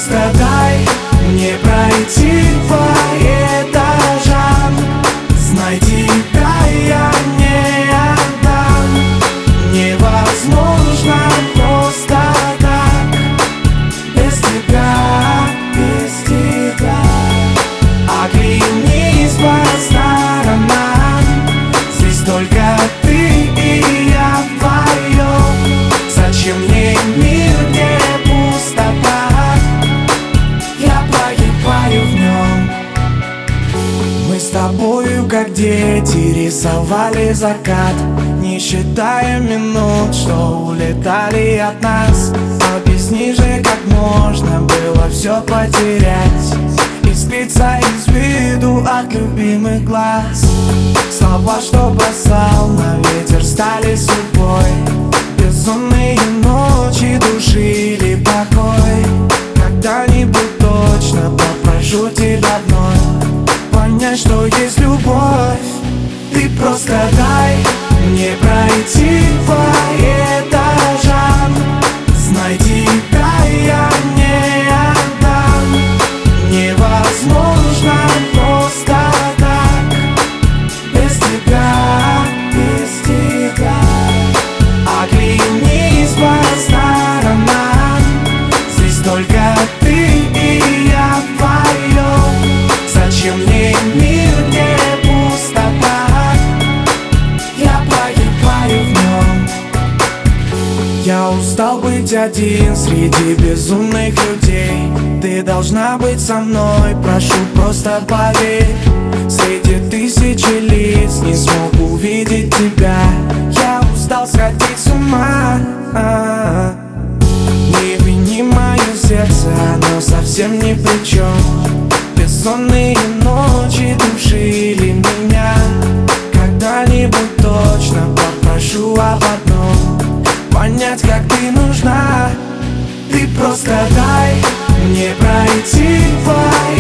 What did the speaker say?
просто дай мне пройти по этажам. Знай, тебя я не отдам. Невозможно просто так, без тебя, без тебя. Оглянись по сторонам, здесь только ты и я вдвоем. Зачем мне мир, где пустота? Я погибаю в нем. Мы с тобою, как дети, рисовали закат, не считая минут, что улетали от нас. Объясни же, как можно было все потерять и сбиться из виду от любимых глаз. Слова, что бросал на ветер, стали судьбой. Безумные ночи душили покой. Когда-нибудь точно попрошу тебя вновь понять, что есть любовь. Ты просто дай мне пройти по этажам. Знай, тебя я не отдам. Невозможно просто так, без тебя, без тебя. Оглянись по сторонам, здесь только ты и я вдвоем. Зачем мне мир, где пустота? Я погибаю в нем. Я устал быть один среди безумных людей. Ты должна быть со мной, прошу, просто поверь. Среди тысячи лиц не смог увидеть тебя. Я устал сходить с ума. Не вини мое сердце, оно совсем ни при чем. Бессонные ночи душили меня. Когда-нибудь точно попрошу об одном понять, как ты нужна. Ты просто дай мне пройти по